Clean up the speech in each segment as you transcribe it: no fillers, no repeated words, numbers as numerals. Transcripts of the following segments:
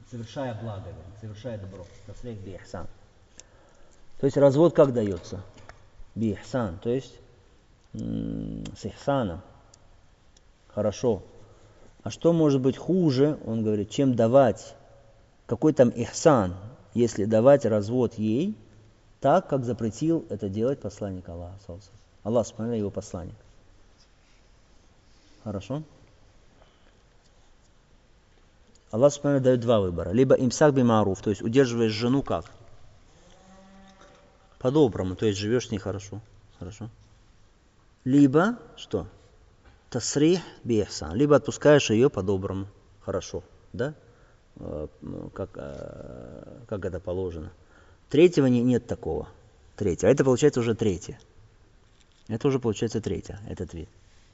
совершая благо, совершая добро. Тасрих би ихсан. То есть развод как дается? Би ихсан, то есть с ихсаном. Хорошо. А что может быть хуже, он говорит, чем давать, какой там ихсан, если давать развод ей, так, как запретил это делать посланник Аллаха. Аллах, вспоминает его посланник. Хорошо? Аллах вспоминает, дает два выбора. Либо имсак би маруф, то есть удерживаешь жену как? По-доброму, то есть живешь с ней хорошо. Хорошо? Либо, что? Тасрих би ихсан. Либо отпускаешь ее по-доброму. Хорошо. Да? Как это положено. Третьего нет такого. Третье. А это получается уже третье. Это уже получается третье, этот вид.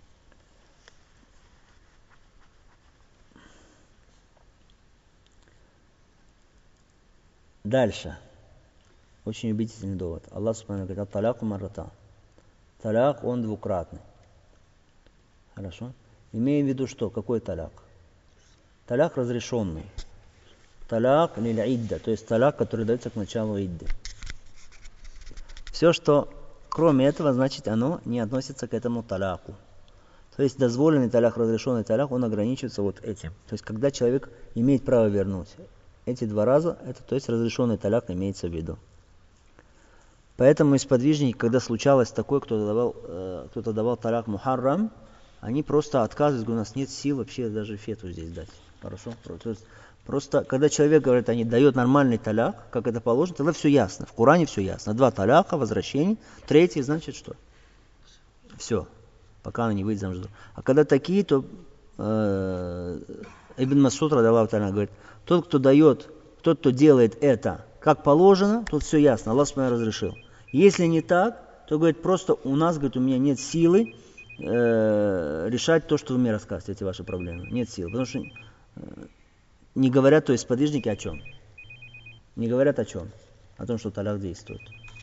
Дальше. Очень убедительный довод. Аллах Субхану говорит, таляку маррата. Таляк, он двукратный. Хорошо? Имеем в виду что? Какой таляк? Таляк разрешенный. Таляк лиль-идда, то есть таляк, который дается к началу идды. Все, что кроме этого, значит, оно не относится к этому таляку. То есть дозволенный таляк, разрешенный таляк, он ограничивается вот этим. То есть когда человек имеет право вернуть эти два раза, это, то есть разрешенный таляк имеется в виду. Поэтому из сподвижников, когда случалось такое, кто-то давал таляк мухаррам, они просто отказывают, говорят, у нас нет сил вообще даже фету здесь дать. Хорошо? То есть просто, когда человек говорит, они дает нормальный таляк, как это положено, тогда все ясно. В Коране все ясно. Два таляка, возвращение. Третий, значит что? Все. Пока она не выйдет замуж. А когда такие, то Ибн Масуд радаллаху та'аля говорит, тот, кто делает это как положено, тут все ясно. Аллах субхану разрешил. Если не так, то, говорит, просто у нас, говорит, у меня нет силы решать то, что вы мне рассказываете, эти ваши проблемы. Нет сил. Потому что не говорят, то есть сподвижники о чем? Не говорят о чем? О том, что таляк действует.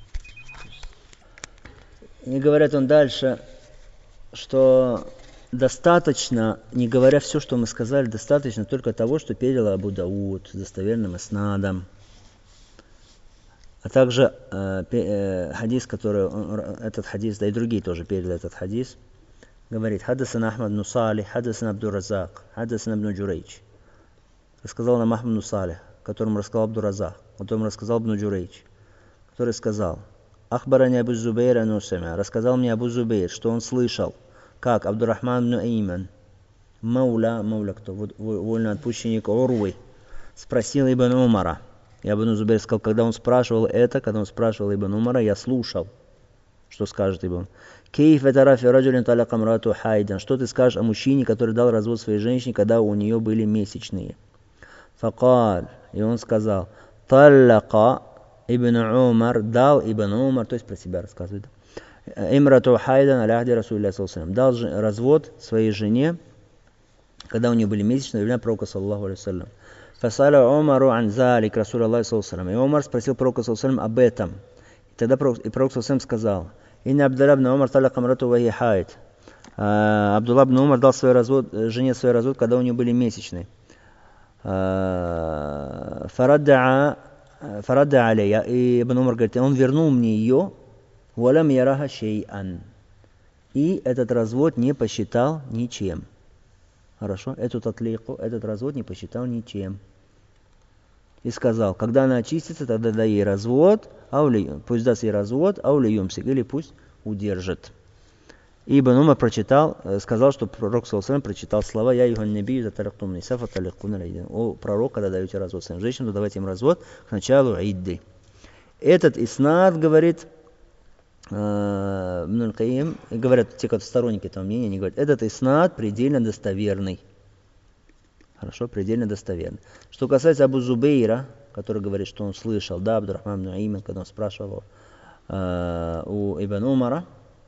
Не говорят он дальше, что достаточно, не говоря все, что мы сказали, достаточно только того, что передал Абу Дауд с достоверным иснадом. А также хадис, этот хадис, да и другие тоже передали этот хадис, говорит, хадасан Ахмад бн Салих, хадасан Абдур-Разак, хадасан ибн Джурейч. Рассказал нам Ахмад бн Салих, которому рассказал Абдур-Разак, которому рассказал ибн Джурейч, который сказал, Ахбарани Абу Зубейр анусамя, рассказал мне Абу Зубейр, что он слышал, как Абдуррахман бн Эйман, Мауля кто, вольноотпущенник Урвы, спросил Ибн Умара. И Ибн Зубейр сказал, когда он спрашивал Ибн Умара, я слушал, что скажет Ибн. Кейф этарафи раджулин таляка мрату хайдан. Что ты скажешь о мужчине, который дал развод своей женщине, когда у нее были месячные? Факаль. И он сказал, таляка Ибн Умар, дал Ибн Умар, то есть про себя рассказывает. Имрату хайдан аляхди Расулилля саллаллаху алейхи ва саллям. Дал развод своей жене, когда у нее были месячные, во время пророка саллаллаху алейхи ва саллям. Фасаля Умару ан залик Расулилля саллаллаху алейхи ва саллям. И Умар спросил пророка саллаллаху алейхи ва саллям об этом. И тогда пророк саллаллаху алейхи ва саллям сказал, Инна Абдулла бн Умар таляка мрату ва хия хайд. Абдулла бн Умар дал жене свой развод, когда у нее были месячные. Фарадда алейя. И Ибн Умар говорит, он вернул мне ее, валам яраха шей'ан. И этот развод не посчитал ничем. Хорошо? Этот развод не посчитал ничем. И сказал, когда она очистится, тогда дай ей развод, пусть даст ей развод, аулиюмсик, или пусть удержит. И Ибн Умар сказал, что пророк саллаллаху алейхи ва саллям прочитал слова «Я юхан набию за таликтум ниса фаталикуна лайдин». О пророк, когда даете развод своим женщинам, то давайте им развод к началу идды. Этот иснад, говорит Ибн аль-Каим, говорят те, кто сторонники этого мнения, они говорят, этот иснад предельно достоверный. Хорошо, предельно достоверный. Что касается Абу Зубейра, который говорит, что он слышал, да, Абдуррахман бн Эйман, когда он спрашивал у Ибн Умара,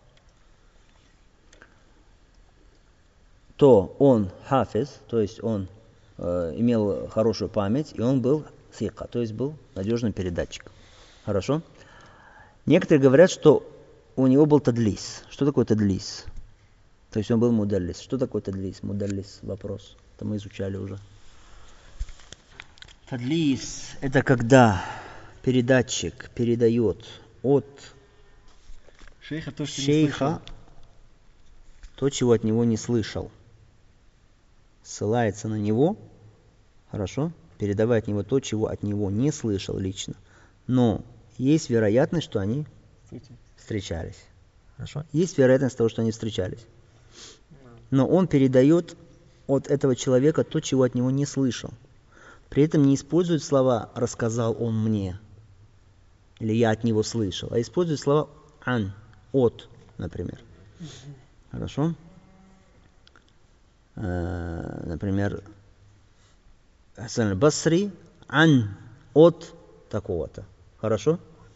то он хафиз, то есть он имел хорошую память, и он был сика, то есть был надежным передатчиком. Хорошо? Некоторые говорят, что у него был тадлис. Что такое тадлис? То есть он был мудаллис. Что такое тадлис? Мудаллис. Вопрос. Это мы изучали уже. Тадлис – это когда передатчик передает от шейха то, чего от него не слышал. Ссылается на него, хорошо, передавая от него то, чего от него не слышал лично. Но есть вероятность, что они встречались. Хорошо? Есть вероятность того, что они встречались. Но он передает от этого человека то, чего от него не слышал. При этом не использует слова «рассказал он мне» или «я от него слышал», а использует слова «ан», «от», например. Хорошо? Например, Хасан аль-Басри «ан», «от» такого-то. Хорошо?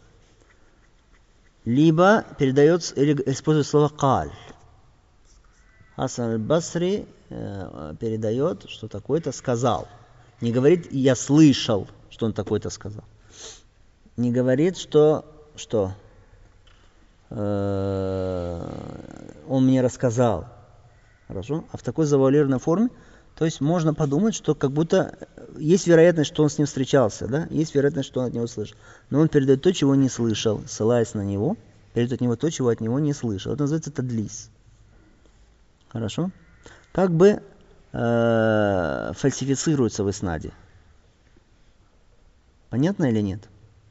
Либо передается или использует слово «каль». Хасан аль-Басри передает, что такой-то сказал. Не говорит «я слышал, что он такой-то сказал». Не говорит, что он мне рассказал. Хорошо? А в такой завуалированной форме, то есть можно подумать, что как будто есть вероятность, что он с ним встречался, да? Есть вероятность, что он от него слышал. Но он передает то, чего не слышал, ссылаясь на него, передает от него то, чего от него не слышал. Это называется тадлис. Хорошо? Как бы фальсифицируется в иснаде. Понятно или нет?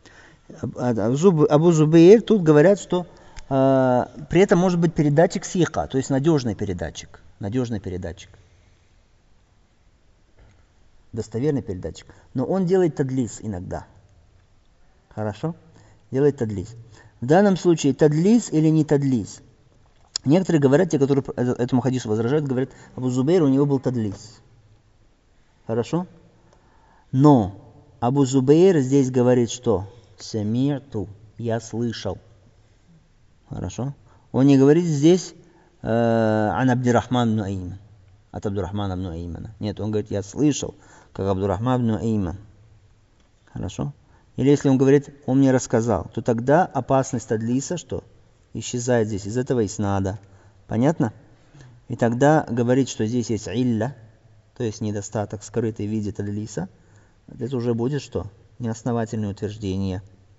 Абу Зубейр тут говорят, что при этом может быть передатчик сиха, то есть надежный передатчик. Надежный передатчик. Достоверный передатчик. Но он делает тадлис иногда. Хорошо? Делает тадлис. В данном случае тадлис или не тадлис? Некоторые говорят, те, которые этому хадису возражают, говорят, Абу Зубейр, у него был тадлис. Хорошо? Но Абу Зубейр здесь говорит, что сами'ту, я слышал. Хорошо? Он не говорит здесь ан Абдурахман ибн Аиман. От Абдурахмана ибн Аимана. Нет, он говорит, я слышал, как Абдурахман ибн Аиман. Хорошо? Или если он говорит, он мне рассказал, то тогда опасность тадлиса, что исчезает здесь из этого иснада. Понятно? И тогда говорит, что здесь есть илля, то есть недостаток, скрытый в виде тадлиса. Это уже будет что? Неосновательное утверждение.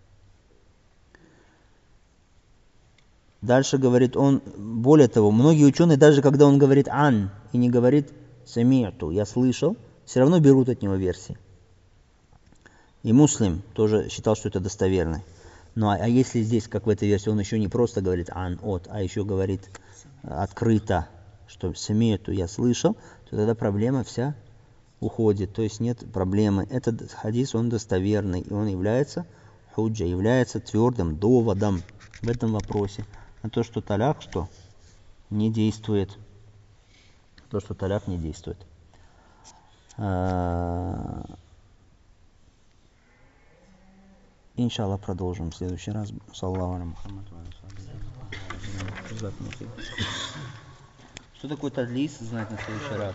Дальше говорит он, более того, многие ученые, даже когда он говорит ан и не говорит сами'ту, я слышал, все равно берут от него версии. И Муслим тоже считал, что это достоверно. Ну а если здесь, как в этой версии, он еще не просто говорит ан, от, а еще говорит открыто, что сами'ту я слышал, то тогда проблема вся уходит, то есть нет проблемы. Этот хадис, он достоверный, и он является худжа, является твердым доводом в этом вопросе. На то, что таляк, что не действует. То, что таляк не действует. Иншаллах, продолжим в следующий раз. Саллаху аля Мухаммад. Что такое тадлис, знать на следующий раз.